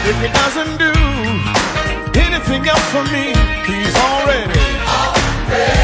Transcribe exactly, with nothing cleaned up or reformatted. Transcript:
If he doesn't do anything else for me, he's already, already